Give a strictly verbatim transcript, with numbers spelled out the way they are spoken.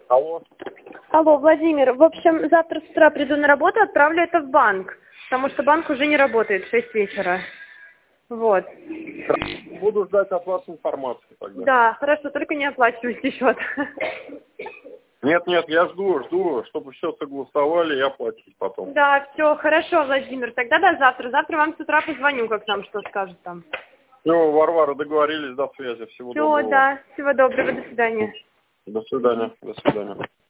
Алло. Алло, Владимир, в общем, завтра с утра приду на работу, отправлю это в банк, потому что банк уже не работает в шесть вечера. Вот. Буду ждать от вас информации тогда. Да, хорошо, только не оплачивайте счет. Нет, нет, я жду, жду, чтобы все согласовали и оплатить потом. Да, все, хорошо, Владимир, тогда до завтра. Завтра вам с утра позвоню, как нам что скажет там. Все, Варвара, договорились, до связи, всего Все, доброго. да, всего доброго, до свидания. До свидания, до свидания.